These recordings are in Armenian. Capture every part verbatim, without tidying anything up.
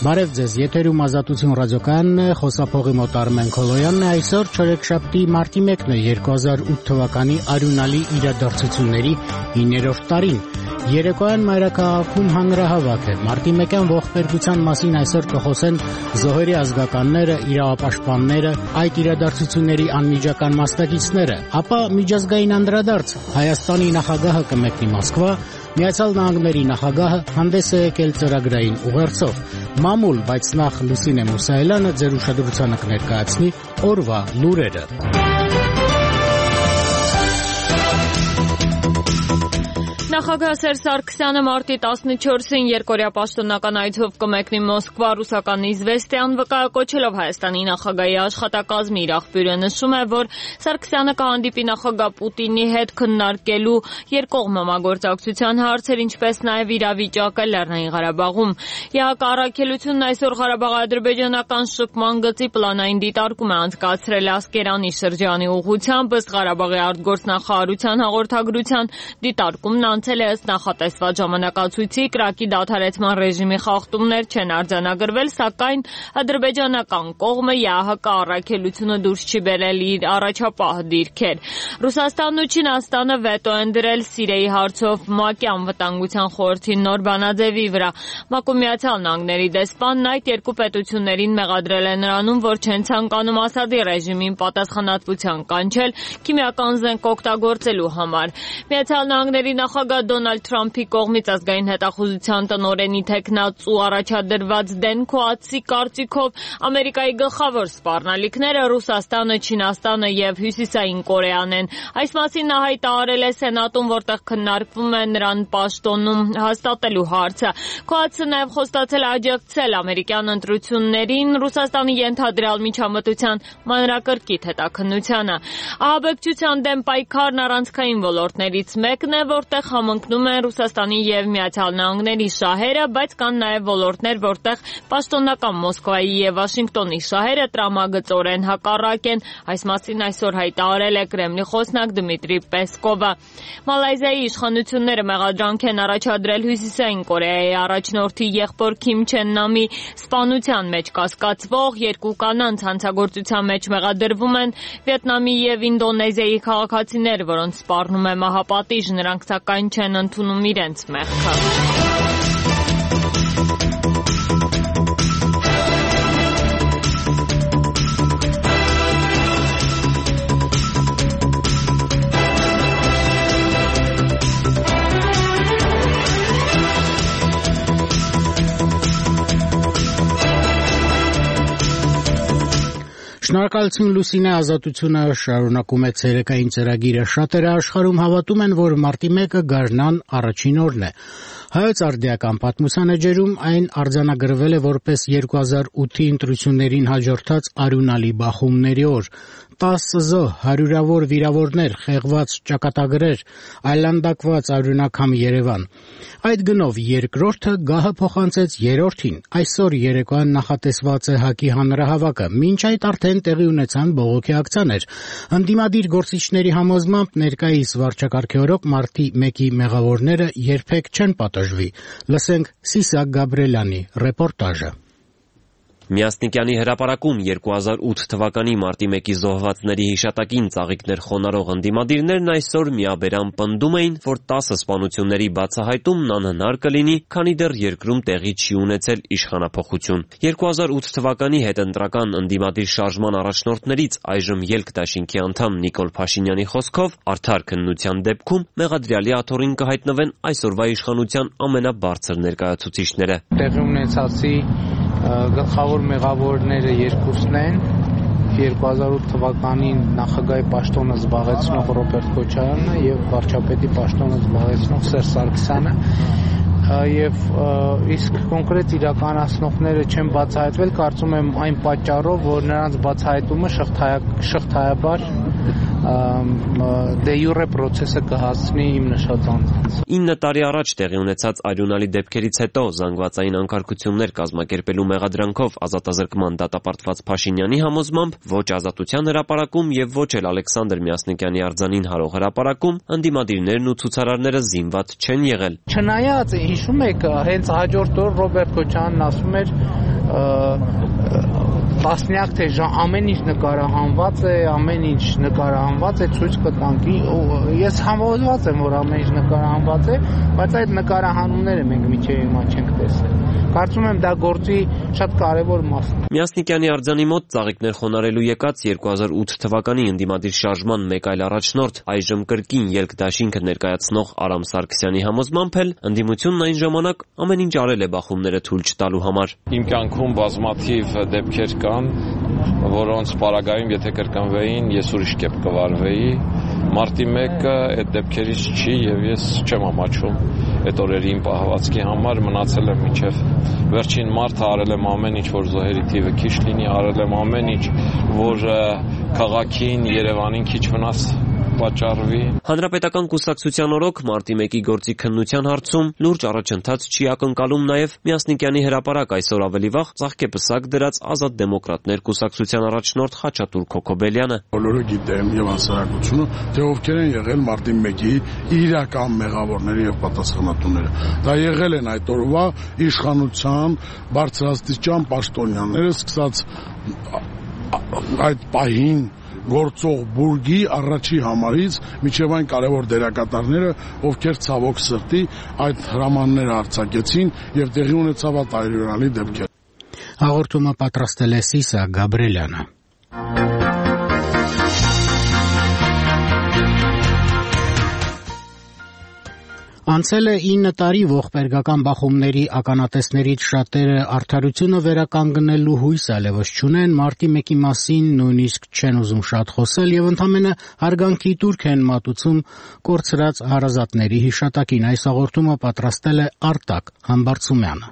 Բարև ձեզ, եթերում Ազատություն ռադիոկայանն է, խոսափողի մոտ Արմեն Քոլոյանն է, այսօր չորեքշաբթի մարտի մեկն է, երկու հազար ութ թվականի արյունալի իրադարձությունների իններորդ տարին։ Երեկոյան մայրաքաղաքում հանրահավաք է։ Մարտի մեկյան ողբերգության մասին այսօր կխոսեն զոհերի ազգականները, իրավապաշտպանները, այդ իրադարձությունների անմիջական մասնակիցները, ապա միջազգային անդրադարձ Հայաստանի նախագահը կմեկնի Մոսկվա, Միացյալ Նահանգների նախագահը հանդես է եկել ծրագրային ուղերձով։ Մամուլ, բայց նախ Լուսինե Մուսայելյանը ձեր ուշադրությանը կներկայացնի օրվա լուրերը։ Նախագահ Սերժ Սարգսյանը մարտի տասնչորսին երկօրյա պաշտոնական այցով կմեկնի Մոսկվա, ռուսական «Իզվեստիան» վկայակոչելով Հայաստանի նախագահի աշխատակազմի իր աղբյուրը նշում է, որ Սարգսյանը կհանդիպի նախագահ Պուտինի հետ քննարկելու երկկողմ համագործակցության հարցեր, ինչպես նաև իրավիճակը Լեռնային Ղարաբաղում։ ԵԱՀԿ առաքելությունն այսօր Ղարաբաղ-ադրբեջանական շփման գծի պլանային դիտարկում է անցկացրել Ասկերանի շրջանի ուղղությամբ, ըստ Ղարաբաղի արտգործնախարարության հաղորդագրության դիտարկումն անցել է ըստ նախատեսված ժամանակացույցի, կրակի դադարեցման ռեժիմի խախտումներ չեն արձանագրվել, սակայն ադրբեջանական կողմը ԵԱՀԿ առաքելությունը դուրս չի բերել իր առաջապահ դիրքեր։ Ռուսաստանն ու Չինաստանը վետո են դրել Սիրիայի հարցով ՄԱԿ-ի անվտանգության խորհրդի նոր բանաձևի վրա։ ՄԱԿ-ում Միացյալ Նահանգների դեսպանն այդ երկու պետություններին մեղադրել է նրանում, որ չեն ցանկանում Ասադի ռեժիմին պատասխանատվության կանչել քիմիական զենք օգտագործելու համար։ Միացյալ Նահանգների նախագահ Դոնալդ Թրամփի կողմից ազգային հետախուզության տնօրենի թեկնածու առաջադրված Դեն Քոացի կարծիքով Ամերիկայի գլխավոր սպառնալիքները Ռուսաստանը, Չինաստանը եւ Հյուսիսային Կորեան են։ Այս մասին նա հայտարարել է Սենատում, որտեղ քննարկվում է նրան պաշտոնում հաստատելու հարցը։ Քոացը նաեւ խոստացել է աջակցել ամերիկյան ընտրություններին Ռուսաստանի ենթադրյալ միջամտության մանրակրկիտ հետաքննությանը։ Ահաբեկչության դեմ պայքարն առանցքային ոլորտներից մեկն է, որտեղ համընկնում են Ռուսաստանի եւ Միացյալ Նահանգների շահերը, բայց կան նաեւ ոլորտներ, որտեղ պաշտոնական Մոսկվայի եւ Վաշինգտոնի շահերը տրամագծորեն հակառակ են։ Այս մասին այսօր հայտարարել է Կրեմլի խոսնակ Դմիտրի Պեսկովը։ Մալայզիայի իշխանությունները մեղադրանք են առաջադրել Հյուսիսային Կորեայի առաջնորդի եղբոր Քիմ Չեն Նամի սպանության մեջ կասկածվող երկու կանանց հանցագործության մեջ մեղադրվում են Վիետնամի եւ Ինդոնեզիայի քաղաքացիներ, որոնց սպառնում է մահապատիժ, նրանք սակայն չեն ընդունում իրենց մեղքը։ Շնորհակալություն Լուսինե, Ազատությունը շարունակում է ցերեկային ծրագիրը։ Շատերը աշխարհում հավատում են, որ մարտի մեկը գարնան առաջին օրն է։ Հայոց արդիական պատմության էջերում այն արձանագրվել է որպես երկու հազար ութի ընտրություններին հաջորդած արյունալի բախումների օր։ տասը զոհ, հարյուրավոր վիրավորներ, խեղված ճակատագրեր, այլանդակված արյունակամ Երևան։ Այդ գնով երկրորդը գահը փոխանցեց երրորդին։ Այսօր երեկոյան նախատեսված է ՀԱԿ-ի հանրահավաքը, մինչ այդ արդեն տեղի ունեցան բողոքի ակցիաներ։ Ընդդիմադիր գործիչների համոզմամբ ներկայիս վարչակարգի օրոք մարտի մեկի մեղավորները երբեք չեն պատժվի։ Լսենք Սիսակ Գաբրելյանի ռեպորտաժը։ Միասնիկյանի հրապարակում երկու հազար ութ թվականի մարտի մեկի զոհվածների հիշատակին ծաղիկներ խոնարհող ընդդիմադիրներն այսօր միաբերան պնդում էին, որ տասը սպանությունների բացահայտումն անհնար կլինի, քանի դեռ երկրում տեղի չի ունեցել իշխանափոխություն։ երկու հազար ութ թվականի հետընտրական ընդդիմադիր շարժման առաջնորդներից այժմ ելք դաշինքի անդամ Նիկոլ Փաշինյանի խոսքով արդար քննության դեպքում մեղադրյալի աթոռին կհայտնվեն այսօրվա իշխանության ամենաբարձր ներկայացուցիչները։ Տեղի ունեցածի գլխավոր մեղավորները երկուսն են, երկու հազար ութ թվականին նախագահի պաշտոնը զբաղեցնող Ռոբերտ Քոչարյանը եւ վարչապետի պաշտոնը զբաղեցնող Սերժ Սարգսյանը, եւ իսկ կոնկրետ իրականացնողները չեն բացահայտվել, կարծում եմ այն պատճառով, որ նրանց բացահայտումը շղթայաբար դե յուրե process-ը կհասցնի իմ նշած անձանց։ ինը տարի առաջ տեղի ունեցած արյունալի դեպքերից հետո զանգվածային անկարգություններ կազմակերպելու մեղադրանքով ազատազրկման դատապարտված Փաշինյանի համոզմամբ ոչ Ազատության հրապարակում եւ ոչ էլ Ալեքսանդր Միասնիկյանի արձանին հարող հրապարակում ընդդիմադիրներն ու ցուցարարները զինված չեն եղել։ Չնայած հիշում եք, հենց հաջորդ օր Ռոբերտ Քոչարյանն ասում էր տասնյակ թե ամեն ինչ նկարահանված է, ամեն ինչ նկարահանված է, ցույց կտանք։ Ես համոզված եմ, որ ամեն ինչ նկարահանված է, բայց այդ նկարահանումները մենք միջև հիմա չենք տեսել։ Կարծում եմ դա գործի շատ կարևոր մասն է։ Միասնիկյանի արձանի մոտ ծաղիկներ խոնարհելու եկած երկու հազար ութ թվականի ընդդիմադիր շարժման մեկ այլ առաջնորդ, այժմ կրկին ելք դաշինքը ներկայացնող Արամ Սարգսյանի համոզմամբ էլ ընդդիմությունն այն ժամանակ ամեն ինչ արել է բախումները թույլ չտալու համար։ Իմ կյանքում բազմաթիվ դեպքեր կան, որոնց պարագայում եթե կրկնվեին, ես ուրիշ կերպ կվարվեի։ Մարտի մեկը այդ դեպքերից չի եւ ես չեմ ամաչում այդ օրերի իմ պահվածքի համար, մնացել եմ մինչև վերջին մարտը, արել եմ ամեն ինչ, որ զոհերի թիվը քիչ լինի, արել եմ ամեն ինչ, որ քաղաքին, Երևանին քիչ վնաս պատճառվի։ Հանրապետական կուսակցության օրոք մարտի մեկի գործի քննության հարցում լուրջ առաջընթաց չի ակնկալում նաև Միասնիկյանի հրապարակ այսօր ավելի վաղ ծաղկեպսակ դրած Ազատ դեմոկրատներ կուսակցության առաջնորդ Խաչատուր Քոքոբելյանը։ Բոլորը գիտեն եւ հասարակությունը, թե ովքեր են եղել մարտի մեկի իրական մեղավորները եւ պատասխանատուները։ Դա եղել են այդ օրվա իշխանության բարձրաստիճան պաշտոնյաները, սկսած այդ պահին գործող բուրգի առաջի համարից միջև այն կարևոր դերակատարները, ովքեր ցավոք սրտի այդ հրամանները արձակեցին եւ տեղի ունեցավ այրենալի դեպքեր։ Հաղորդումը պատրաստել է Սիսա Գաբրելյանը։ Անցել է ինը տարի ողբերգական բախումների ականատեսներից շատերը արդարությունը վերականգնելու հույս այլևս չունեն, մարտի մեկի մասին նույնիսկ չեն ուզում շատ խոսել եւ ընդամենը հարգանքի տուրք են մատուցում կորցրած հարազատների հիշատակին։ Այս հաղորդումը պատրաստել է Արտակ Համբարձումյանը։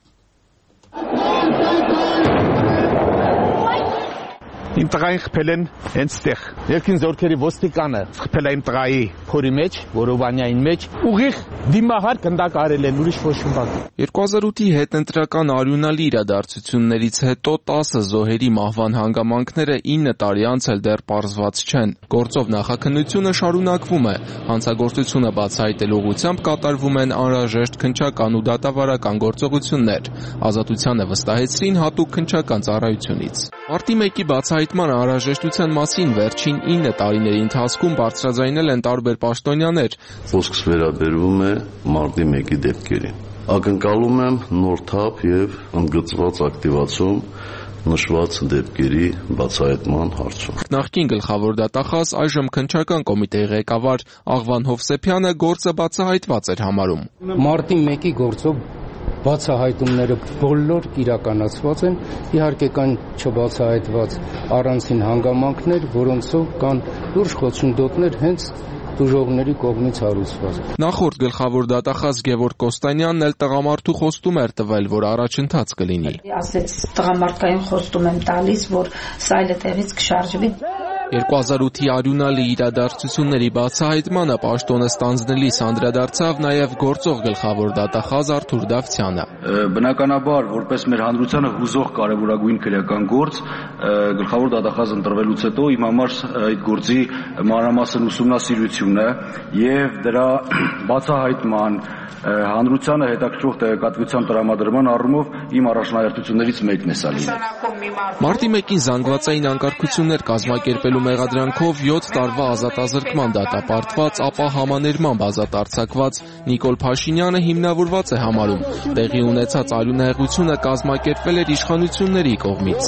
Իմ տղային խփել են հենց տեղ։ Երկին զորքերի ոստիկանը խփել է իմ տղայի փորի մեջ, Որովանյային մեջ, ուղիղ դիմահար գնդակ արել են, ուրիշ ոչ մի բան։ երկու հազար ութի հետընտրական արյունալի իրադարձություններից հետո տասը զոհերի մահվան հանգամանքները ինը տարի անց էլ դեռ պարզված չեն։ Գործով նախաքննությունը շարունակվում է։ Հանցագործությունը բացահայտելու ուղղությամբ կատարվում են անհրաժեշտ քննչական ու դատավարական գործողություններ։ Ազատությանը վստահեցրին հատուկ քննչական ծառայությունից։ Մարտի մեկի բացահայտման անհրաժեշտության մասին վերջին ինը տարիների ընթացքում բարձրաձայնել են տարբեր պաշտոնյաներ։ Խոսքս վերաբերվում է մարտի մեկի դեպքերին։ Ակնկալում եմ նոր թափ եւ ընդգծված ակտիվացում նշված դեպքերի բացահայտման հարցում։ Նախկին գլխավոր դատախազ, այժմ քննչական կոմիտեի ղեկավար Աղվան Հովսեփյանը գործը բացահայտված էր համարում։ Մարտի մեկի գործով բացահայտումները բոլոր իրականացված են, իհարկե կան չբացահայտված առանցին հանգամանքներ, որոնցով կան լուրջ խոչընդոտներ հենց դժողների կողմից հարուցված։ Նախորդ գլխավոր դատախազ Գևորգ Կոստանյանն էլ տղամարդու խոստում էր տվել, որ առաջընթաց կլինի։ Ասեց տղամարդկային խոստում եմ տալիս, որ սա այլ տեղից կշարժվի։ երկու հազար ութի արյունալի իրադարձությունների բացահայտմանը պաշտոնը ստանձնելիս անդրադարձավ նաև գործող գլխավոր դատախազ Արթուր Դավթյանը։ Բնականաբար, որպես մեր հանրությանը հուզող կարևորագույն քրեական գործ, գլխավոր դատախազ ընտրվելուց հետո իմ համար այդ գործի մանրամասն ուսումնասիրությունն է եւ դրա բացահայտման հանրությանը հետաքրքրող տեղեկատվության տրամադրման առումով իմ առաջնահերթություններից մեկն է սա լինել։ Մարտի մեկին զանգվածային անկարգություններ կազմակերպելու մեղադրանքով յոթ տարվա ազատազրկման դատապարտված, ապա համաներմամբ ազատ արձակված Նիկոլ Փաշինյանը հիմնավորված է համարում։ Տեղի ունեցած արյունահեղությունը կազմակերպվել էր իշխանությունների կողմից։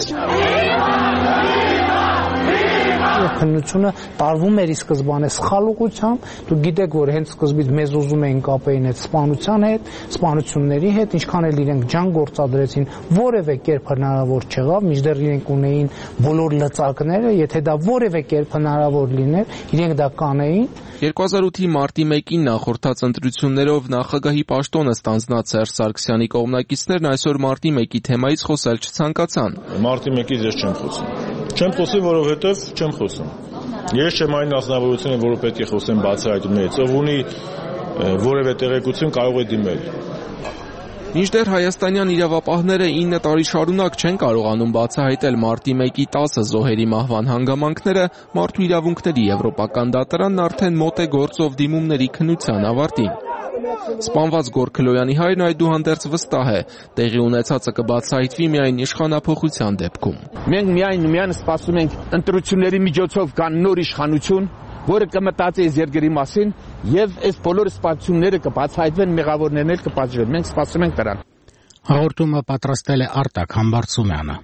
Քննությունը տարվում էր ի սկզբանե սխալուղությամբ, դուք գիտեք, որ հենց սկզբից մեզ ուզում էին կապեին այդ սպանության հետ, սպանությունների հետ, ինչքան էլ իրենք ջան գործադրեցին, որևէ կերպ հնարավոր չեղավ, մինչդեռ իրենք ունեին բոլոր լծակները, եթե դա որևէ կերպ հնարավոր լիներ, իրենք դա կանեին։ երկու հազար ութի մարտի մեկին նախորդած ընտրություններով նախագահի պաշտոնը ստանձնած Սերժ Սարգսյանի կողմնակիցներն այսօր մարտի մեկի թեմայից խոսել չցանկացան։ Մարտի մեկից ես չեմ խոսում։ Չեմ խոսի, որովհետև չեմ խոսում։ Ես չեմ այն մասնավորությունը, որը պետք է խոսեմ բացահայտումներից, ով ունի որևէ տեղեկություն կարող է դիմել։ Մինչդեռ հայաստանյան իրավապահները ինը տարի շարունակ չեն կարողանում բացահայտել մարտի մեկի տասը զոհերի մահվան հանգամանքները, Մարդու իրավունքների եվրոպական դատարանն արդեն մոտ է գործով դիմումների քննության ավարտին։ Սպանված Գորգլոյանի հայրն այդուհանդերձ վստահ է, տեղի ունեցածը կբացահայտվի միայն իշխանափոխության դեպքում։ Մենք միայն միայն սպասում ենք ընտրությունների միջոցով կան նոր իշխանություն, որը կմտածի այս երկրի մասին եւ այս բոլոր սպասումները կբացահայտվեն, մեղավորներն էլ կպատժվեն։ Մենք սպասում ենք դրան։ Հաղորդումը պատրաստել է Արտակ Համբարձումյանը։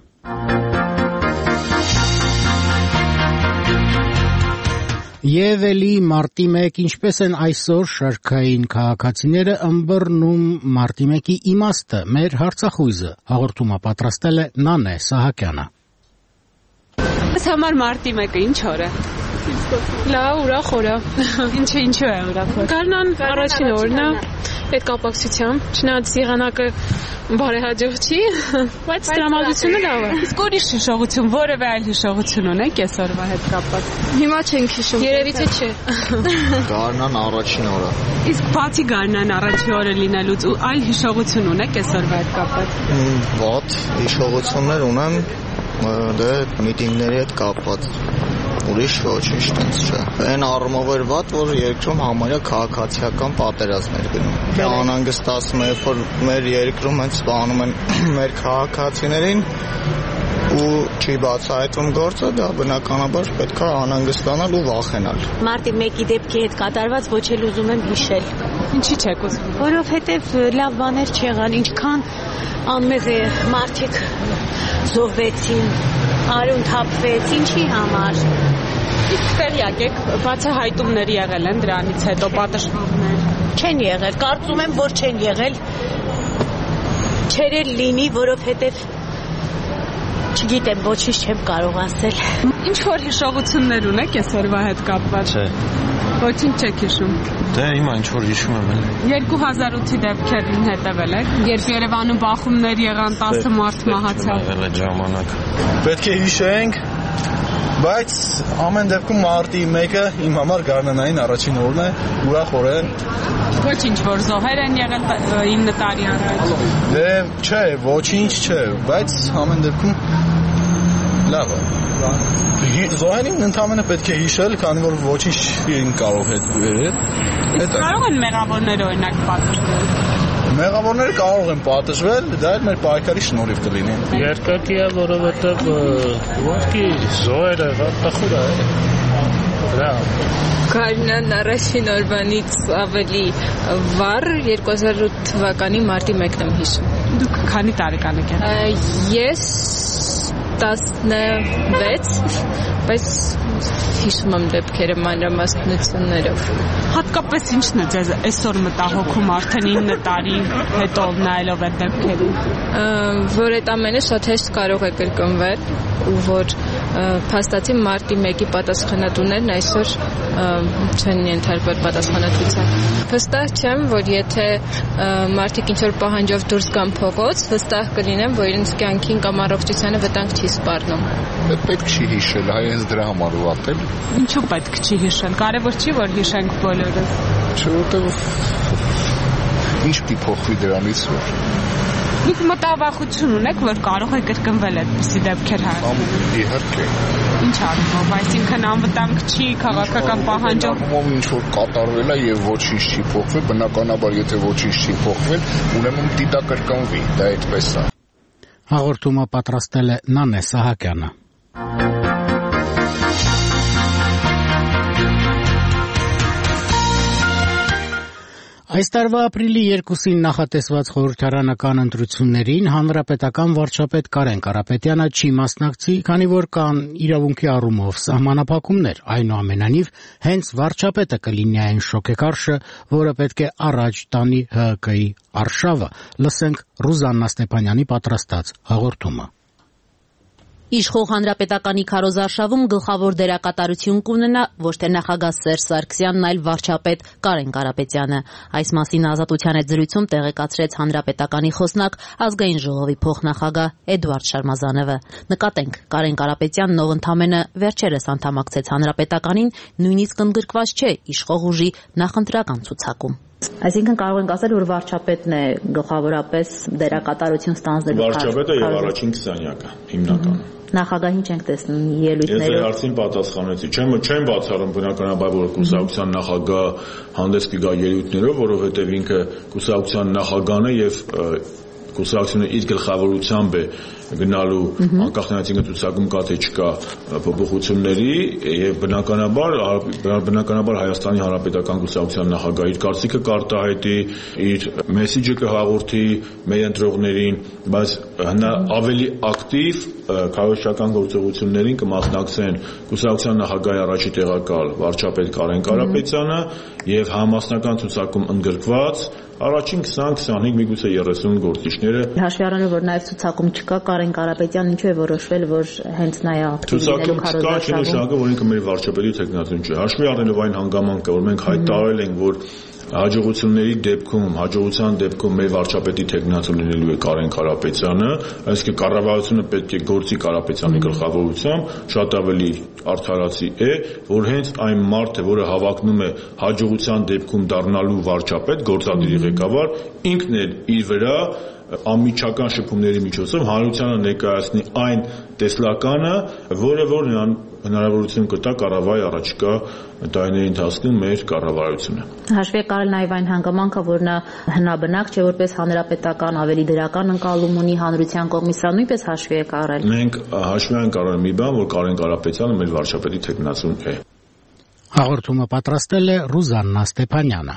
Եվ էլի մարտի մեկ, ինչպես են այսօր շարքային քաղաքացիները ըմբռնում մարտի մեկի իմաստը, մեր հարցախույզը, հաղորդումը պատրաստել է Նանե Սահակյանը։ Ես համար մարտի մեկը ինչ օր է։ Լավ, ուրախ օր է։ Ինչու ինչու է ուրախ օր։ Գարնան առաջին օրն է, այդ կապակցությամբ, չնայած եղանակը բարեհաջող չի, բայց տրամադրությունը լավ է։ Իսկ ուրիշ հիշողություն, որևէ այլ հիշողություն ունեք այսօրվա հետ կապված։ Հիմա չենք հիշում։ Երևի թե չէ։ Գարնան առաջին օրը։ Իսկ բացի գարնան առաջին օրը լինելուց ու այլ հիշողություն ունեք այսօրվա հետ կապված։ Ված հիշողություններ ունեմ, դե միտինգների հետ կապված։ Ուրիշ ոչինչ տենց չէ։ Այն առումով էր վատ, որ երկրում համարյա քաղաքացիական պատերազմ էր գնում։ Անհանգստացում է, որ մեր երկրում հենց սպանում են մեր քաղաքացիներին ու չի բացահայտվում գործը, դա բնականաբար պետք է անհանգստանալ ու վախենալ։ Մարտի մեկի դեպքի հետ կատարված ոչ էլ ուզում եմ հիշել։ Ինչի՞ չեք ուզում։ Որովհետև լավ բաներ չեղան, ինչքան անմեղ է մարդիկ զոհվեցին, արուն թափվեց, ինչի համար։ Իսկ տեղյակ եք, բացահայտումներ եղել են դրանից հետո պատժողներ։ Չեն եղել, կարծում եմ, որ չեն եղել։ Չերել լինի, որովհետև չգիտեմ, ոչինչ չեմ կարող ասել։ Ինչ որ հիշողություններ ունեք այսօրվա հետ կապված։ Չէ։ Ոչինչ չեք հիշում։ Դե հիմա ինչ որ հիշում եմ էլ։ երկու հազար ութի դեպքերին հետևել եք, երբ Երևանում բախումներ եղան, տասը մարդ մահացավ։ Եղել է ժամանակ։ Պետք է հիշենք, բայց ամեն դեպքում մարտի մեկը իմ համար գարնանային առաջին օրն է, ուրախ օր է։ Ոչինչ որ զոհեր են եղել ինը տարի առաջ։ Դե չէ, ոչինչ չէ, բայց ամեն դեպքում լավ է։ Զոհերին ընդհանրապես պետք է հիշել, քանի որ ոչինչ են կարող հետ բերել։ Կարող են մեղավորները օրինակ պատժվել։ Մեղավորները կարող են պատժվել, դա էլ մեր պայքարի շնորհիվ կլինի։ Երկակի է, որովհետև ոտքի զոհերը վատախուր է։ Գարնան առաջին օրվանից ավելի վառ երկու հազար ութ թվականի մարտի մեկն եմ հիշում։ Դուք քանի տարեկան եք։ Ես տասնվեց, բայց հիշում եմ դեպքերը մանրամասնություններով։ Հատկապես ինչն է ձեզ այսօր մտահոգում արդեն ինը տարի հետո նայելով այդ դեպքերին։ Որ այդ ամենը շատ հեշտ կարող է կրկնվել ու որ փաստացի մարտի մեկի պատասխանատուներն այսօր չեն ենթարկվել պատասխանատվության։ Վստահ չեմ, որ եթե մարդիկ ինչ-որ պահանջով դուրս գան փողոց, վստահ կլինեմ, որ իրենց կյանքին կամ առողջությանը վտանգ չի սպառնում։ Պետք չի հիշել, հայ հենց դրա համար ուղղել։ Ինչու պետք չի հիշել։ Կարևոր չի, որ հիշենք բոլորը։ Չէ, որտեղ ինչ պիտի փոխվի դրանից որ Դուք մտավախություն ունեք, որ կարող է կրկնվել այդպիսի դեպքեր հայտնվել։ Իհարկե։ Ինչ առումով, այսինքն անվտանգ չի, քաղաքական պահանջով։ Ում ինչ որ կատարվել է եւ ոչինչ չի փոխվել, բնականաբար եթե ոչինչ չի փոխվել, ուրեմն պիտի դա կրկնվի, դա այդպես է։ Հաղորդումը պատրաստել է Նանե Սահակյանը։ Այս տարվա ապրիլի երկուսին նախատեսված խորհրդարանական ընտրություններին հանրապետական վարչապետ Կարեն Կարապետյանը չի մասնակցի, քանի որ կան իրավունքի առումով սահմանափակումներ, այնուամենայնիվ հենց վարչապետը կլինի այն շոկեկարշը, որը պետք է առաջ տանի Հ Հ Կ-ի արշավը։ Լսենք Ռուզաննա Ստեփանյանի պատրաստած հաղորդումը։ Իշխող հանրապետականի քարոզարշավում գլխավոր դերակատարություն կունենա ոչ թե նախագահ Սերժ Սարգսյանն, այլ վարչապետ Կարեն Կարապետյանը։ Այս մասին Ազատության հետ զրույցում տեղեկացրեց հանրապետականի խոսնակ ազգային ժողովի փոխնախագահ Էդվարդ Շարմազանովը։ Նկատենք, Կարեն Կարապետյանն, ով ընդամենը վերջերս անդամակցեց հանրապետականին, նույնիսկ ընդգրկված չէ իշխող ուժի նախընտրական ցուցակում։ Այսինքն կարող ենք ասել, որ վարչապետն է գլխավորապես դերակատարություն ստանձնելու։ Վարչապետը եւ առաջին քսանյակը հիմնականում։ Նախագահին չենք տեսնում ելույթներով։ Ես հարցին պատասխանեցի։ Չեմ չեմ բացառում բնականաբար, որ կուսակցության նախագահ հանդես կգա ելույթներով, որովհետեւ ինքը կուսակցության նախագահն է եւ կուսակցությունը իր գլխավորությամբ է գնալու անկախ նրանից ինքը ցուցակում կա թե չկա փոփոխությունների եւ բնականաբար բնականաբար Հայաստանի Հանրապետական կուսակցության նախագահ իր կարծիքը կարտահայտի, իր մեսեջը կհաղորդի մեր ընտրողներին, բայց հնա ավելի ակտիվ քարոզչական գործողություններին կմասնակցեն կուսակցության նախագահի առաջի տեղակալ վարչապետ Կարեն Կարապետյանը եւ համասնական ցուցակում ընդգրկված առաջին քսան քսանհինգ միգուցե երեսուն գործիչները։ Հաշվի առնելով, որ նաև ցուցակում չկա Կարեն Կարապետյան, ինչու է որոշվել, որ հենց նա է ցուցակում չկա, չի նշանակում, որ ինքը մեր վարչապետի թեկնածուն չէ։ Հաշվի առնելով այն հանգամանքը, որ մենք հայտարարել ենք, որ հաջողությունների դեպքում, հաջողության դեպքում մեր վարչապետի թեկնածու լինելու է Կարեն Կարապետյանը, այսինքն կառավարությունը պետք է գործի Կարապետյանի գլխավորությամբ, շատ ավելի արդարացի է, որ հենց այն մարդը, որը հավակնում է հաջողության դեպքում դառնալու վարչապետ, գործադիրի ղեկավար, ինքն էլ իր վրա անմիջական շփումների միջոցով հանրությանը ներկայացնի այն տեսլականը, որը որ նրան հնարավորություն կտա կառավարի առաջիկա տարիների ընթացքում մեր կառավարությունը։ Հաշվի է կարել նաև այն հանգամանքը, որ նա հնաբնակ չէ, որպես հանրապետական ավելի դրական ընկալում ունի հանրության կողմից, սա նույնպես հաշվի է կարել։ Մենք հաշվի ենք կարել մի բան, որ Կարեն Կարապետյանը մեր վարչապետի թեկնածուն է։ Հաղորդումը պատրաստել է Ռուզաննա Ստեփանյանը։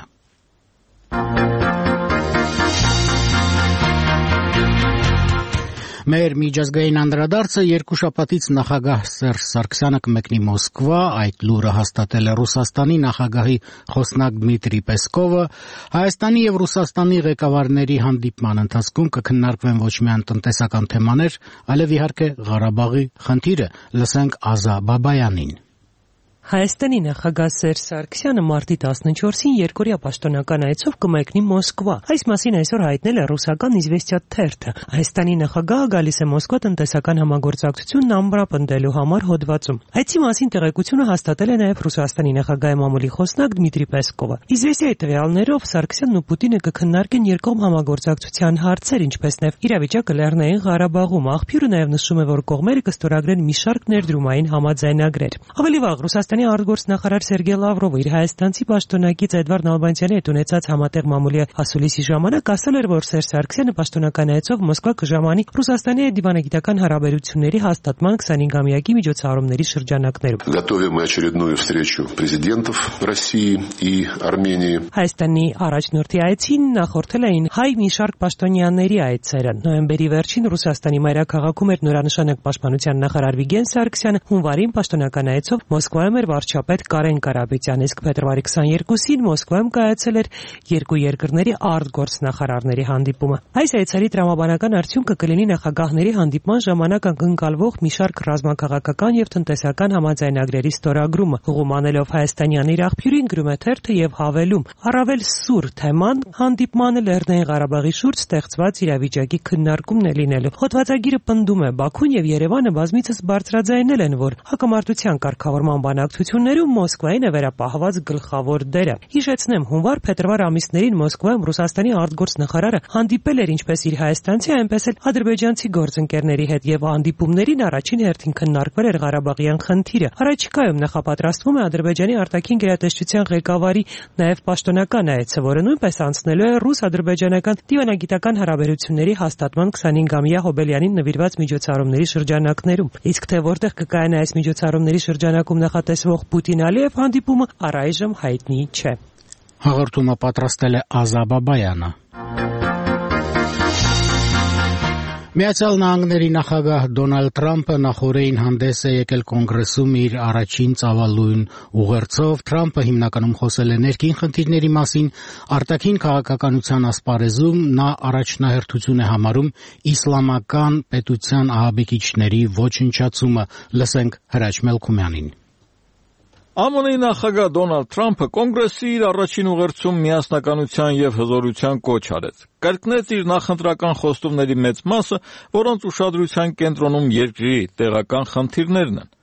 Մեր միջազգային անդրադարձը երկուշաբաթից նախագահ Սերժ Սարգսյանը կմեկնի Մոսկվա, այդ լուրը հաստատել է Ռուսաստանի նախագահի խոսնակ Դմիտրի Պեսկովը։ Հայաստանի եւ Ռուսաստանի ղեկավարների հանդիպման ընթացքում կքննարկվեն ոչ միայն տնտեսական թեմաներ, այլև իհարկե Ղարաբաղի խնդիրը։ Լսենք Ազա Բաբայանին։ Հայաստանի նախագահ Սերժ Սարգսյանը մարտի տասնչորսին երկօրյա պաշտոնական այցով կմեկնի Մոսկվա։ Այս մասին այսօր հայտնել է ռուսական «Իզվեստիա» թերթը։ Հայաստանի նախագահը գալիս է Մոսկվա տնտեսական համագործակցությունն ամրապնդելու համար հոդվածում։ Այցի մասին տեղեկությունը հաստատել է նաև Ռուսաստանի նախագահի մամուլի խոսնակ Դմիտրի Պեսկովը։ «Իզվեստիա»-ի տվյալներով Սարգսյանն ու Պուտինը կքննարկեն երկկողմ համագործակցության հարցեր, ինչպես նաև իրավիճակը Լեռնային Ղարաբաղում։ Աղբյուրը նաև նշում է, որ կողմերը կստորագրեն մի շարք ներդրումային համաձայնագրեր։ Ավելի վաղ Ռուսաստանի արտգործնախարար Սերգեյ Լավրովը իր հայաստանցի պաշտոնակից Էդվարդ Նալբանդյանի հետ ունեցած համատեղ մամուլի ասուլիսի ժամանակ ասել էր, որ Սերժ Սարգսյանը պաշտոնական այցով Մոսկվա կժամանի Ռուսաստանի հետ դիվանագիտական հարաբերությունների հաստատման քսանհինգամյակի միջոցառումների շրջանակներում։ Готовим очередную встречу президентов России и Армении. Հայաստանի առաջնորդի այցին նախորդել էին հայ մի շարք պաշտոնյաների այցերը։ Նոյեմբերի վերջին Ռուսաստանի մայրաքաղաքում էր նորանշանակ պաշտպանության նախարար Վիգեն Սարգսյանը, հունվարին պաշտոնական այցով Մոսկվայում էր վարչապետ Կարեն Կարապետյանը, իսկ փետրվարի քսաներկուսին Մոսկվայում կայացել էր երկու երկրների արտգործնախարարների հանդիպումը։ Այս այցերի տրամաբանական արդյունքը կլինի նախագահների հանդիպման ժամանակ ակնկալվող մի շարք ռազմաքաղաքական եւ տնտեսական համաձայնագրերի ստորագրումը։ Հուղումանելով հայաստանյան իր աղբյուրին գրում է թերթը եւ հավելում. առավել սուր թեման հանդիպմանը Լեռնային Ղարաբաղի շուրջ ստեղծված իրավիճակի քննարկումն է լինելու։ Հոդվածագիրը պնդում է Բաքուն եւ Երևանը բազմիցս բարձրաձայնել են, որ հակամարտության կարգավորման բանակցություններում Մոսկվային է վերապահված գլխավոր դերը։ Հիշեցնեմ, հունվար-փետրվար ամիսներին Մոսկվայում Ռուսաստանի արտգործնախարարը հանդիպել էր ինչպես իր հայաստանցի, այնպես էլ ադրբեջանցի գործընկերների հետ եւ հանդիպումներին առաջին հերթին քննարկվել էր Ղարաբաղյան խնդիրը։ Առաջիկայում նախապատրաստվում է Ադրբեջանի արտաքին գերատեսչության ղեկավարի նաեւ պաշտոնական այցը, որը նույնպես անցնելու է ռուս-ադրբեջանական դիվանագիտական հարաբերությունների հաստատման քսանհինգամյա հոբելյանին նվիրված միջոցառումների շրջանակներում։ Իսկ թե որտեղ կկայանա այս միջոցառումների շրջանակում նախատեսվող Պուտին-Ալիև հանդիպումը առայժմ հայտնի չէ։ Հաղորդումը պատրաստել է Ազա Բաբայանը։ Միացյալ Նահանգների նախագահ Դոնալդ Թրամփը նախորդին հանդես է եկել կոնգրեսում իր առաջին ծավալուն ուղերձով։ Թրամփը հիմնականում խոսել է ներքին խնդիրների մասին, արտաքին քաղաքականության ասպարեզում նա առաջնահերթություն է համարում իսլամական պետության ահաբեկիչների ոչնչացումը։ Լսենք Հրաչ Մելքումյանին։ ԱՄՆ-ի նախագահ Դոնալդ Թրամփը կոնգրեսի իր առաջին ուղերձում միասնականության եւ հզորության կոչ արեց։ Կրկնեց իր նախընտրական խոստումների մեծ մասը, որոնց ուշադրության կենտրոնում երկրի տեղական խնդիրներն են։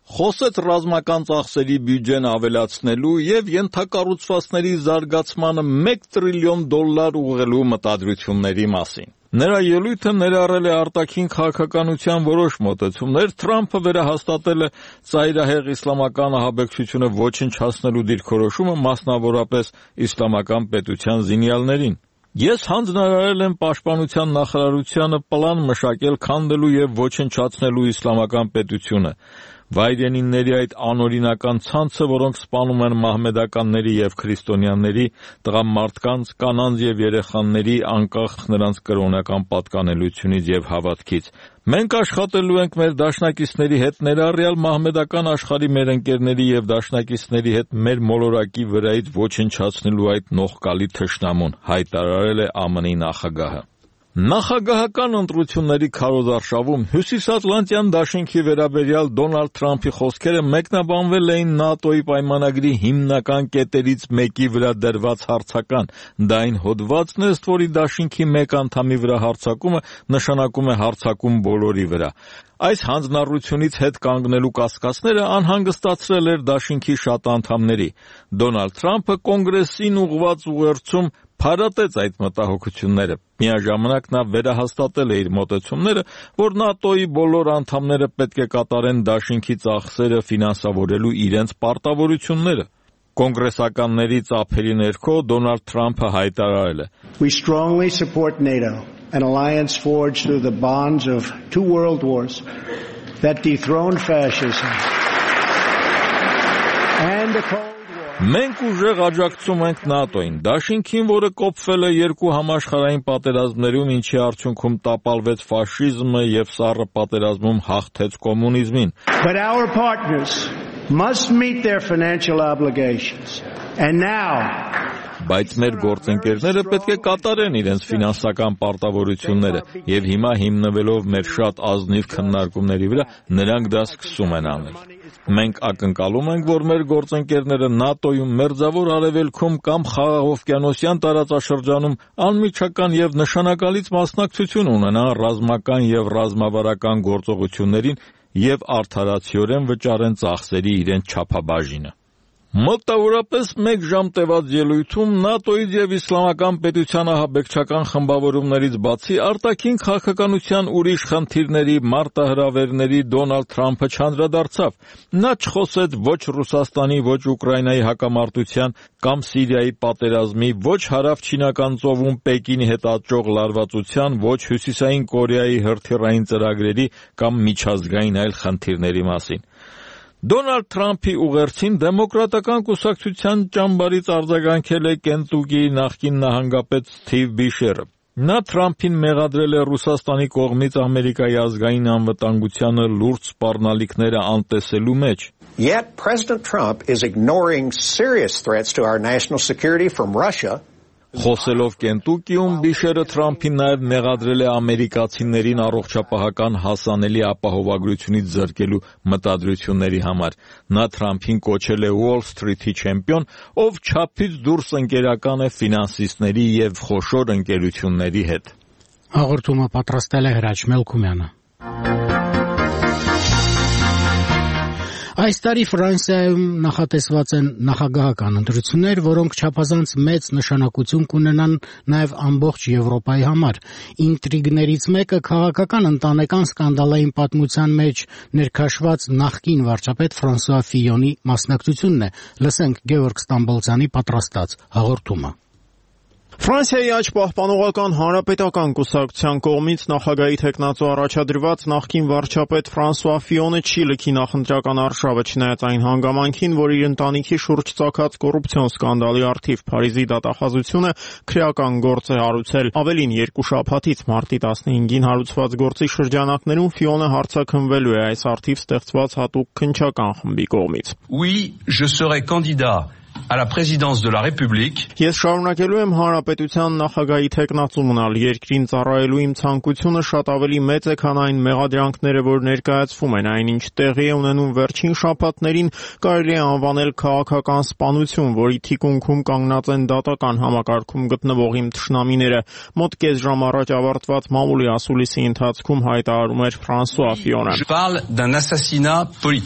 Խոսեց ռազմական ծախսերի բյուջեն ավելացնելու եւ ենթակառուցվածքների զարգացմանը մեկ տրիլիոն դոլար ուղղելու մտադրությունների մասին։ Նրա ելույթը ներառել է արտաքին քաղաքականության որոշ մոտեցումներ, Թրամփը վերահաստատել է ծայրահեղ իսլամական ահաբեկչությունը ոչնչացնելու դիրքորոշումը, մասնավորապես իսլամական պետության զինյալներին։ Ես հանձնարարել եմ պաշտպանության նախարարությանը պլան մշակել քանդելու եւ ոչնչացնելու իսլամական պետությունը։ Վայրենիների այդ անօրինական ցանցը, որոնք սպանում են մահմեդականների եւ քրիստոնյաների, տղամարդկանց, կանանց եւ երեխաների, անկախ նրանց կրոնական պատկանելությունից եւ հավատքից։ Մենք աշխատելու ենք մեր դաշնակիցների հետ, ներառյալ մահմեդական աշխարհի մեր ընկերների եւ դաշնակիցների հետ մեր մոլորակի վրայից ոչնչացնելու այդ նողկալի թշնամուն, հայտարարել է ԱՄՆ-ի նախագահը։ Նախագահական ընտրությունների քարոզարշավում Հյուսիսատլանտյան դաշինքի վերաբերյալ Դոնալդ Թրամփի խոսքերը մեկնաբանվել էին ՆԱՏՕ-ի պայմանագրի հիմնական կետերից մեկի վրա դրված հարձական։ Դա այն հոդվածն է, որի դաշինքի մեկ անդամի վրա հարձակումը նշանակում է հարձակում բոլորի վրա։ Այս հանձնառությունից հետ կանգնելու կասկածները անհանգստացրել էր դաշինքի շատ անդամների։ Դոնալդ Թրամփը կոնգրեսին ուղղված ուղերձում փարատեց այդ մտահոգությունները։ Միաժամանակ նա վերահաստատել է իր մոտեցումները, որ ՆԱՏՕ-ի բոլոր անդամները պետք է կատարեն դաշինքի ծախսերը ֆինանսավորելու իրենց պարտավորությունները։ Կոնգրեսականների ծափերի ներքո Դոնալդ Թրամփը հայտարարել է. We strongly support NATO, an alliance forged through the bonds of two world wars that dethroned fascism and the Cold Մենք ուժեղ աջակցում ենք ՆԱՏՕ-ին, դաշինքին, որը կոփվել է երկու համաշխարհային պատերազմներում, ինչի արդյունքում տապալվեց ֆաշիզմը եւ սառը պատերազմում հաղթեց կոմունիզմին։ But our partners must meet their financial obligations. And now Բայց մեր գործընկերները պետք է կատարեն իրենց ֆինանսական պարտավորությունները եւ հիմա հիմնվելով մեր շատ ազնիվ քննարկումների վրա նրանք դա սկսում են անել։ Մենք ակնկալում ենք, որ մեր գործընկերները ՆԱՏՕ-ում, Մերձավոր Արևելքում կամ Խաղաղօվկիանոսյան տարածաշրջանում անմիջական եւ նշանակալից մասնակցություն ունենան ռազմական եւ ռազմավարական գործողություններին եւ արդարացիորեն վճարեն ծախսերի իրենց չափաբաժինը։ Մոտավորապես մեկ ժամ տևած ելույթում ՆԱՏՕ-ից եւ իսլամական պետության ահաբեկչական խմբավորումներից բացի արտաքին քաղաքականության ուրիշ խնդիրների մարտահրավերների Դոնալդ Թրամփը չանդրադարձավ։ Նա չխոսեց ոչ Ռուսաստանի, ոչ Ուկրաինայի հակամարտության կամ Սիրիայի պատերազմի, ոչ հարավչինական ծովում Պեկինի հետ աճող լարվածության, ոչ Հյուսիսային Կորեայի հրթիռային ծրագրերի կամ միջազգային այլ խնդիրների մասին։ Դոնալդ Թրամփի ուղերձին դեմոկրատական կուսակցության ճամբարից արձագանքել է Կենտուկիի նախկին նահանգապետ Սթիվ Բիշերը։ Նա Թրամփին մեղադրել է Ռուսաստանի կողմից Ամերիկայի ազգային անվտանգությանը լուրջ սպառնալիքները անտեսելու մեջ։ Yet President Trump is ignoring serious threats to our national security from Russia. Խոսելով Կենտուկիում Բիշերը Թրամփին նաև մեղադրել է ամերիկացիներին առողջապահական հասանելի ապահովագրությունից զրկելու մտադրությունների համար։ Նա Թրամփին կոչել է Wall Street-ի չեմպիոն, ով չափից դուրս ընկերական է ֆինանսիստների եւ խոշոր ընկերությունների հետ։ Հաղորդումը պատրաստել է Հրաչ Մելքումյանը։ Այս տարի Ֆրանսիայում նախատեսված են նախագահական ընտրություններ, որոնք չափազանց մեծ նշանակություն կունենան նաև ամբողջ Եվրոպայի համար։ Ինտրիգներից մեկը քաղաքական ընտանեկան սկանդալային պատմության մեջ ներքաշված նախկին վարչապետ Ֆրանսուଆ Ֆիյոնի մասնակցությունն է։ Լսենք Գևորգ Ստամբոլցյանի պատրաստած հաղորդումը։ Ֆրանսիայի աջ պահպանողական հանրապետական կուսակցության կողմից նախագահի թեկնածու առաջադրված նախկին վարչապետ Ֆրանսուଆ Ֆիյոնը չի լքի նախընտրական արշավը, չնայած այն հանգամանքին, որ իր ընտանիքի շուրջ ծագած կոռուպցիոն սկանդալի առթիվ Փարիզի դատախազությունը քրեական գործ է հարուցել։ Ավելին, երկու շաբաթից մարտի տասնհինգին հարուցված գործի շրջանակներում Ֆիյոնը հարցաքննվելու է այս առթիվ ստեղծված հատուկ քննչական խմբի կողմից։ Oui, je serai candidat à la présidence de la République. Ես շարունակելու եմ հանրապետության նախագահի թեկնածու մնալ։ Երկրին ծառայելու իմ ցանկությունը շատ ավելի մեծ է, քան այն մեղադրանքները, որ ներկայացվում են։ Այնինչ տեղի է ունենում վերջին շաբաթներին, կարելի է անվանել քաղաքական սպանություն, որի թիկունքում կանգնած են դատական համակարգում գտնվող իմ թշնամիները։ Մոտ կես ժամ առաջ ավարտված մամուլի ասուլիսի ընթացքում հայտարարում էր Ֆրանսուଆ Ֆիյոնը։ Je parle d'un assassinat politique.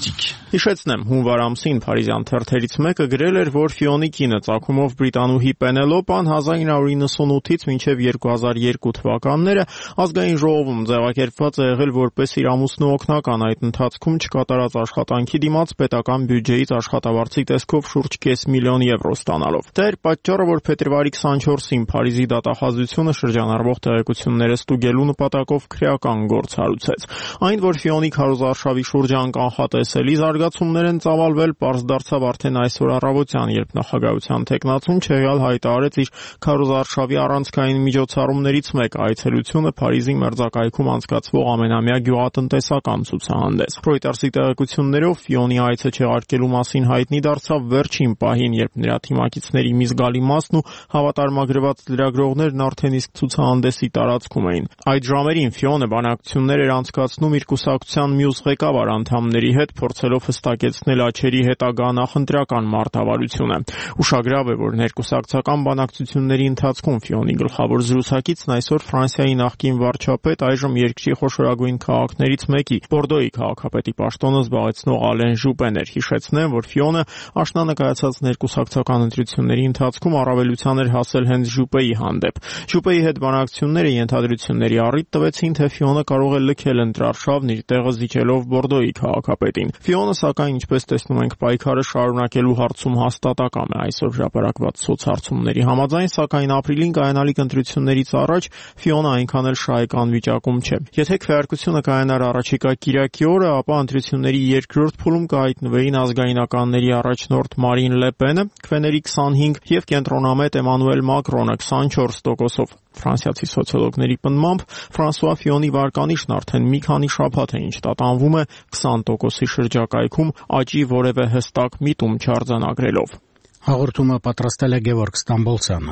Հիշեցնեմ, հունվար ամսին փարիզյան թերթերից մեկը գրել էր, որ Ֆիոնի կինը ծագումով բրիտանուհի Պենելոպան հազար ինը հարյուր նվաթից մինչև երկու հազար երկու թվականները ազգային ժողովում ձևակերպված է եղել որպես իր ամուսնու օգնական, այդ ընթացքում չկատարած աշխատանքի դիմաց պետական բյուջեից աշխատավարձի տեսքով շուրջ կես միլիոն եվրո ստանալով։ Դա էր պատճառը, որ փետրվարի քսանչորսին Փարիզի դատախազությունը շրջանառվող տեղեկությունները ստուգելու նպատակով քրեական գործ հարուցեց։ Այն, որ Ֆիոնի քարոզարշավի շուրջան կանխատեսելի զարգացումներ են ծավալվել, պարզ դարձավ արդեն այսօր առավոտյան, երբ նախագահության տեխնացուն Չեղյալ հայտարարեց իր քարոզարշավի առանցքային միջոցառումներից մեկը այցելությունը Փարիզի մերձակայքում անցկացվող ամենամյա գյուղատնտեսական ցուցահանդես։ Reuters-ի տեղեկություններով Ֆիոնի այցը չեղարկելու մասին հայտնի դարձավ վերջին պահին, երբ նրա թիմակիցների մի զգալի մասն ու հավատարմագրված լրագրողներն արդեն իսկ ցուցահանդեսի տարածքում էին։ Այդ ժամերին Ֆիոնը բանակցություններ էր անցկացնում իր կուսակցության մյուս ղեկավար անդամների հետ, փորձելով հստակեցնել աչերի հետագա նախընտրական մարտավարությունը։ Ուշագրավ է, որ ներկուսակցական բանակցությունների ընթացքում Ֆիոնի գլխավոր զրուցակիցն այսօր Ֆրանսիայի նախկին վարչապետ, այժմ երկրի խոշորագույն քաղաքներից մեկի Բորդոյի քաղաքապետի պաշտոնը զբաղեցնող Ալեն Ժուպեն էր։ Հիշեցնեմ, որ Ֆիոնը աշնանկայացած ներկուսակցական ընտրությունների ընթացքում առավելության էր հասել հենց Ժուպեի հանդեպ։ Ժուպեի հետ բանակցությունները ենթադրությունների առիթ տվեցին, թե Ֆիոնը կարող է լքել ընտրարշավն իր տեղը զիջելով Բորդոյի քաղաքապետին։ Ֆիոնը, սակայն, ինչպես տեսնում ենք, պայքարը շարունակելու հարցում հաստատակամ է այսօր հրապարակված սոցհարցումների համաձայն, սակայն ապրիլին կայանալիք ընտրություններից առաջ Ֆիոնը այնքան էլ շահեկան վիճակում չէ։ Եթե քվեարկությունը կայանար առաջիկա կիրակի օրը, ապա ընտրությունների երկրորդ փուլում կհայտնվեին ազգայնականների առաջնորդ Մարին Լե Պենը քվեների քսանհինգ եւ կենտրոնամետ Էմանուել Մակրոնը քսանչորս տոկոսով։ Ֆրանսիացի սոցիոլոգների պնդմամբ Ֆրանսուଆ Ֆիոնի վարկանիշն արդեն մի քանի շաբաթ է ինչ տատանվում է քսան տոկոսի շրջակայքում աճի որևէ հստակ միտում չարձանագրելով։ Հաղորդումը պատրաստել է Գևորգ Ստամբոլցյանը։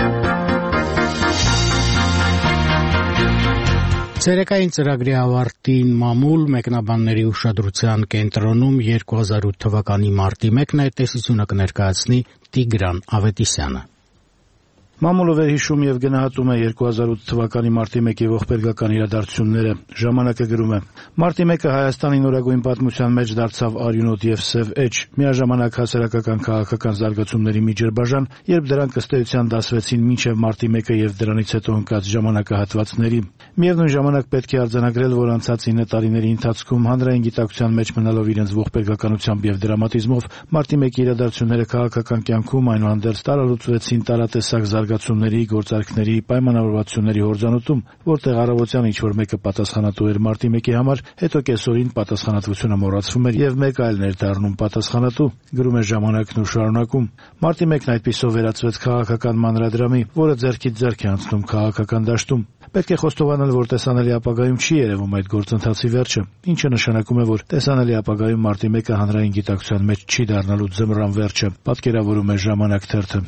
Ցերեկային ծրագրի ավարտին մամուլ մեկնաբանների ուշադրության կենտրոնում երկու հազար ութ թվականի մարտի մեկն է, տեսությունը կներկայացնի Տիգրան Ավետիսյանը։ Մամուլը վերհիշում եւ գնահատում է երկու հազար ութ թվականի մարտի մեկի ողբերգական իրադարձությունները։ Ժամանակը գրում է. Մարտի մեկը Հայաստանի նորագույն պատմության մեջ դարձավ արյունոտ եւ սև էջ, միաժամանակ հասարակական քաղաքական զարգացումների մի ջրբաժան, երբ դրանք ըստ էության դասվեցին մինչեւ մարտի մեկը եւ դրանից հետո ընկած ժամանակահատվածների։ Միևնույն ժամանակ պետք է արձանագրել, որ անցած ինը տարիների ընթացքում հանրային գիտակցության մեջ մնալով իրենց ողբերգականությամբ եւ դրամատիզմով մարտի մեկի իրադարձությունները քաղաքական կյանքում այնուհանդերձ տարալուծվեցին տարատեսակ զարգացումների, գործարքների, պայմանավորվածությունների հորձանուտում, որտեղ առավոտյան ինչ-որ մեկը պատասխանատու էր մարտի մեկի համար, հետո կեսօրին պատասխանատվությունը մոռացվում էր եւ մեկ այլն էր դառնում պատասխանատու, գրում է ժամանակն ու շարունակում։ Մարտի մեկն այդպիսով վերածվեց քաղաքական մանրադրամի, որը ձեռքից ձեռք է անցնում քաղաքական դաշտում։ Պետք է խոստովանել, որ տեսանելի ապագայում չի երևում այդ գործընթացի վերջը, ինչը նշանակում է, որ տեսանելի ապագայում մարտի մեկը հանրային գիտակցության մեջ չի դառնալու ձմռան վերջը, պատկերավորում է Ժամանակ թերթը։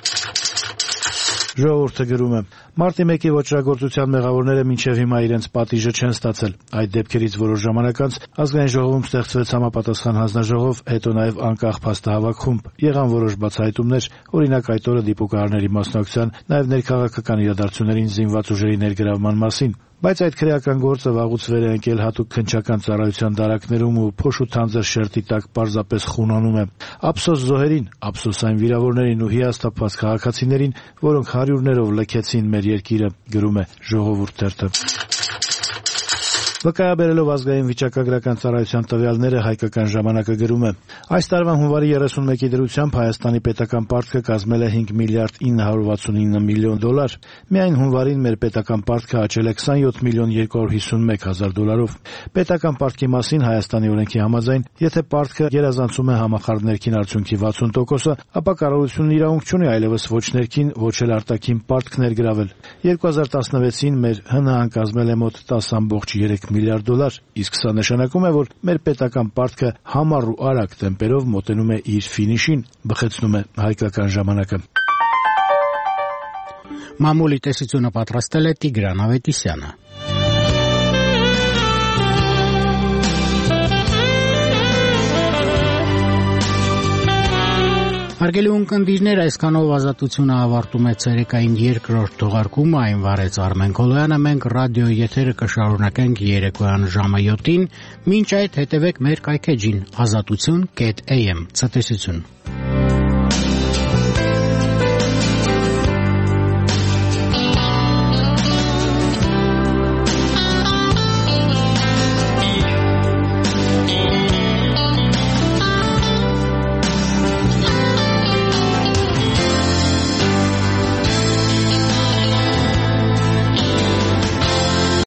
Ժողովուրդը գրում է. Մարտի մեկի ոչրագործության մեղավորները մինչև հիմա իրենց պատիժը չեն ստացել։ Այդ դեպքերից որոշ ժամանակ անց ազգային ժողովում ստեղծվեց համապատասխան հանձնաժողով, հետո նաև անկախ փաստահավաք խումբ։ Եղան որոշ բացահայտումներ, օրինակ այդ օրը դիպուկահարների մասնակցության, նաև ներքաղաքական իրադարձություններին զինված ուժերի ներգրավման մասին։ Բայց այդ քրեական գործը վաղուց վեր է ընկել հատուկ քննչական ծառայության դարակներում ու փոշու թանձր շերտի տակ պարզապես խունանում է։ Ափսոս զոհերին, ափսոս այն վիրավորներին ու հիասթափված քաղաքացիներին, որոնք հարյուրներով լքեցին մեր երկիրը, գրում է Ժողովուրդ թերթը։ Վկայաբերելով ազգային վիճակագրական ծառայության տվյալները հայկական ժամանակը գրում է. Այս տարվա հունվարի երեսունմեկի դրությամբ Հայաստանի պետական պարտքը կազմել է հինգ միլիարդ ինը հարյուր վաթսունինը միլիոն դոլար։ Միայն հունվարին մեր պետական պարտքը աճել է քսանյոթ միլիոն երկու հարյուր հիսունմեկ հազար դոլարով։ Պետական պարտքի մասին Հայաստանի օրենքի համաձայն, եթե պարտքը գերազանցում է համախառն ներքին արդյունքի վաթսուն տոկոսը, ապա կառավարությունն իրավունք չունի այլևս ոչ ներքին, ոչ էլ արտաքին պարտք ներգրավել։ երկու հազար տասնվեցին մեր ՀՆԱ-ն կազմել է մոտ տասը կόμμα երեք միլիարդ դոլար, իսկ սա նշանակում է, որ մեր պետական պարտքը համառ ու արագ տեմպերով մոտենում է իր ֆինիշին, բխեցնում է հայկական ժամանակը։ Մամուլի տեսությունը պատրաստել է Տիգրան Ավետիսյանը։ Հարգելի ունկնդիրներ, այսքանով Ազատությունը ավարտում է ցերեկային երկրորդ թողարկումը, այն վարեց Արմեն Քոլոյանը, մենք ռադիո եթերը կշարունակենք երեկոյան ժամը յոթին, մինչ այդ հետևեք մեր կայքեջին ազատություն կետ էյ էմ, ցտեսություն։